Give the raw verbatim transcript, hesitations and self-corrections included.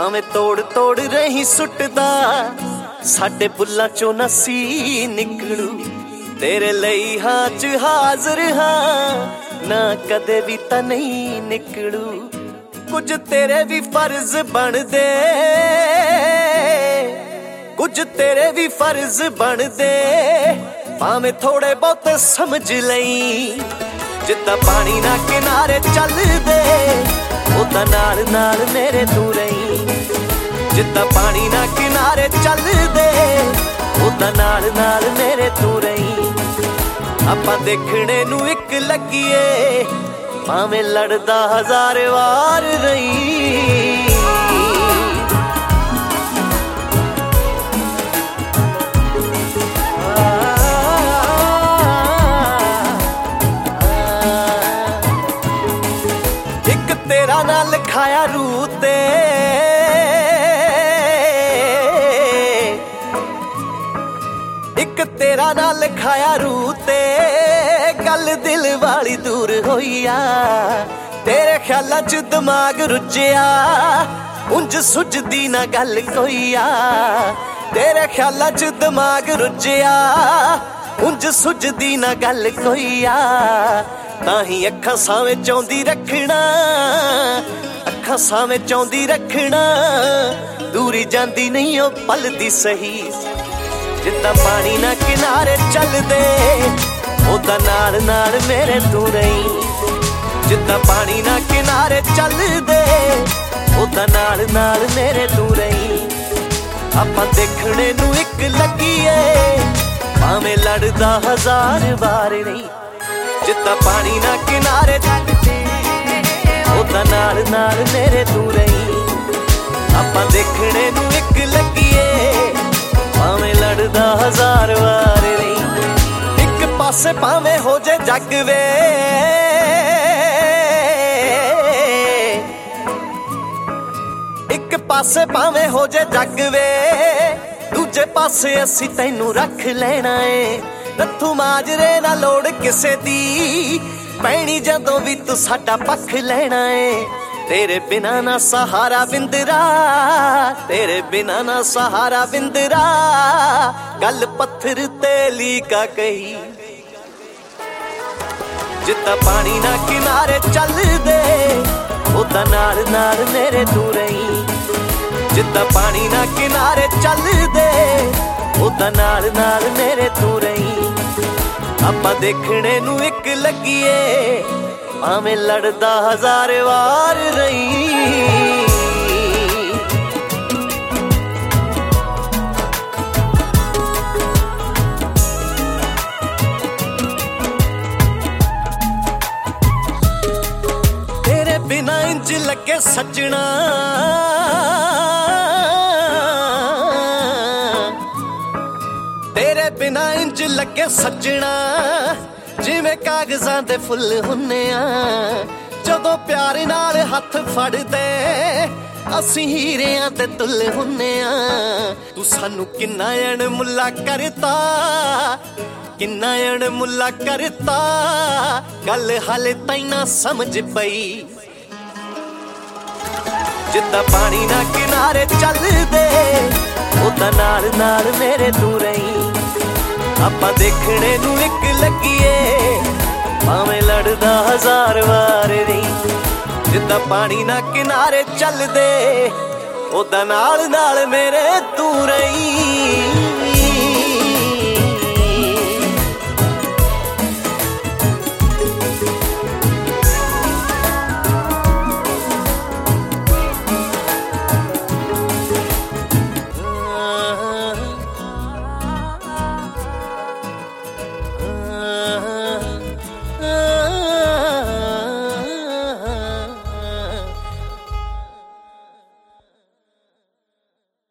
ਭਾਵੇਂ ਤੋੜ ਤੋੜ ਰਹੀ ਸੁੱਟਦਾ ਸਾਡੇ ਬੁੱਲਾਂ ਚੋਂ ਨਸੀ ਨਿਕਲੂ ਤੇਰੇ ਲਈ ਹਾਂ ਚ ਹਾਜ਼ਰ ਹਾਂ ਨਾ ਕਦੇ ਵੀ ਤਾਂ ਨਹੀਂ ਨਿਕਲੂ ਕੁਝ ਤੇਰੇ ਵੀ ਫਰਜ਼ ਬਣਦੇ ਕੁਝ ਤੇਰੇ ਵੀ ਫਰਜ਼ ਬਣਦੇ ਭਾਵੇਂ ਥੋੜੇ ਬਹੁਤ ਸਮਝ ਲਈ ਜਿੱਦਾਂ ਪਾਣੀ ਨਾ ਕਿਨਾਰੇ ਚੱਲਦੇ ਉਦਾਂ ਨਾਲ ਨਾਲ ਮੇਰੇ ਤੂੰ ਰਹੀ ਜਿੱਦਾਂ ਪਾਣੀ ਨਾ ਕਿਨਾਰੇ ਚੱਲਦੇ ਉਦਾਂ ਨਾਲ ਨਾਲ ਮੇਰੇ ਤੂੰ ਰਹੀ ਆਪਾਂ ਦੇਖਣੇ ਨੂੰ ਇੱਕ ਲੱਗੀਏ ਭਾਵੇਂ ਲੜਦਾ ਹਜ਼ਾਰ ਵਾਰ ਰਹੀ ਇੱਕ ਤੇਰਾ ਨਾਲ ਲਿਖਾਇਆ ਰੂਹ ਤੇ ਇੱਕ ਤੇਰਾ ਨਾਲ ਲਿਖਾਇਆ ਰੂਹ ਤੇ ਗੱਲ ਦਿਲ ਵਾਲੀ ਦੂਰ ਹੋਈ ਆ ਤੇਰੇ ਖਿਆਲਾਂ ਚ ਦਿਮਾਗ ਰੁੱਝਿਆ ਉਂਝ ਸੁੱਝਦੀ ਨਾ ਗੱਲ ਕੋਈ ਆ ਤੇਰੇ ਖਿਆਲਾਂ ਚ ਦਿਮਾਗ ਰੁੱਝਿਆ ਉਂਝ ਸੁੱਝਦੀ ਨਾ ਗੱਲ ਕੋਈ ਆ ਤਾਂ ਹੀ ਅੱਖਾਂ ਸਾਵੇਂ ਚਾਹੁੰਦੀ ਰੱਖਣਾ ਅੱਖਾਂ ਸਾਵੇਂ ਚਾਹੁੰਦੀ ਰੱਖਣਾ ਦੂਰੀ ਜਾਂਦੀ ਨਹੀਂ ਉਹ ਪਲਦੀ ਸਹੀ ਜਿੱਦਾਂ ਪਾਣੀ ਨਾ ਕਿਨਾਰੇ ਚੱਲਦੇ ਉਦਾਂ ਨਾਲ ਨਾਲ ਮੇਰੇ ਤੂੰ ਰਹੀ ਜਿੱਦਾਂ ਪਾਣੀ ਨਾ ਕਿਨਾਰੇ ਚੱਲਦੇ ਉਦਾਂ ਨਾਲ ਨਾਲ ਮੇਰੇ ਤੂੰ ਰਹੀ ਆਪਾਂ ਦੇਖਣੇ ਨੂੰ ਇੱਕ ਲੱਗੀਏ ਭਾਵੇਂ ਲੜਦਾ ਹਜ਼ਾਰ ਵਾਰ ਨਹੀਂ ਜਿੱਦਾਂ ਪਾਣੀ ਨਾ ਕਿਨਾਰੇ ਚੱਲਦੇ ਉਦਾਂ ਨਾਲ ਨਾਲ ਮੇਰੇ ਤੂੰ ਰਹੀ ਆਪਾਂ ਦੇਖਣੇ ਨੂੰ ਇੱਕ ਲੱਗੀਏ ਭਾਵੇਂ ਲੜਦਾ ਹਜ਼ਾਰ ਵਾਰ ਨਹੀਂ ਇੱਕ ਪਾਸੇ ਭਾਵੇਂ ਹੋ ਜੇ ਜੱਗ ਵੇ ਇੱਕ ਪਾਸੇ ਭਾਵੇਂ ਹੋ ਜੇ ਜੱਗ ਵੇ ਦੂਜੇ ਪਾਸੇ ਅਸੀਂ ਤੈਨੂੰ ਰੱਖ ਲੈਣਾ ਏ ਨੱਥੂ ਮਾਜਰੇ ਨਾ ਲੋੜ ਕਿਸੇ ਦੀ ਪੈਣੀ ਜਦੋਂ ਵੀ ਤੂੰ ਸਾਡਾ ਪੱਖ ਲੈਣਾ ਏ ਤੇਰੇ ਬਿਨਾ ਨਾ ਸਹਾਰਾ ਬਿੰਦਰਾ ਤੇਰੇ ਬਿਨਾ ਨਾ ਸਹਾਰਾ ਬਿੰਦਰਾ ਗੱਲ ਪੱਥਰ ਤੇ ਲੀਕਾ ਕਹੀ ਜਿੱਦਾਂ ਪਾਣੀ ਨਾ ਕਿਨਾਰੇ ਚੱਲਦੇ ਉਦਾਂ ਨਾਲ ਨਾਲ ਮੇਰੇ ਤੂੰ ਰਹੀ ਜਿੱਦਾਂ ਪਾਣੀ ਨਾ ਕਿਨਾਰੇ ਚੱਲਦੇ ਉਦਾਂ ਨਾਲ ਨਾਲ ਮੇਰੇ ਤੂੰ ਰਹੀ ਆਪਾਂ ਦੇਖਣੇ ਨੂੰ ਇੱਕ ਲੱਗੀਏ ਭਾਵੇਂ ਲੜਦਾ ਹਜ਼ਾਰ ਵਾਰ ਰਹੀ ਤੇਰੇ ਬਿਨਾ ਇੰਜ ਲੱਗੇ ਸੱਜਣਾ ਤੇਰੇ ਬਿਨਾ ਇੰਜ ਲੱਗੇ ਸੱਜਣਾ ਜਿਵੇਂ ਕਾਗਜ਼ਾਂ ਦੇ ਫੁੱਲ ਹੁੰਨੇ ਆ ਜਦੋਂ ਪਿਆਰ ਨਾਲ ਹੱਥ ਫੜਦੇ ਅਸੀਂ ਹੀਰਿਆਂ ਤੇ ਤੁੱਲ ਹੁੰਨੇ ਆ ਤੂੰ ਸਾਨੂੰ ਕਿੰਨਾ ਅਣ ਮੁੱਲਾ ਕਰਤਾ ਕਿੰਨਾ ਅਣ ਮੁੱਲਾ ਕਰਤਾ ਗੱਲ ਹਾਲੇ ਤਾਈਂ ਨਾ ਸਮਝ ਪਈ ਜਿੱਦਾਂ ਪਾਣੀ ਨਾ ਕਿਨਾਰੇ ਚੱਲਦੇ ਉਦਾਂ ਨਾਲ ਨਾਲ ਮੇਰੇ ਤੂੰ ਰਹੀ ਆਪਾਂ ਦੇਖਣੇ ਨੂੰ ਇੱਕ ਲੱਗੀਏ ਭਾਵੇਂ ਲੜਦਾ ਹਜ਼ਾਰ ਵਾਰ ਨਹੀਂ ਜਿੱਦਾਂ ਪਾਣੀ ਨਾ ਕਿਨਾਰੇ ਚੱਲਦੇ ਉਦਾਂ ਨਾਲ ਨਾਲ ਮੇਰੇ ਤੂੰ ਰਹੀ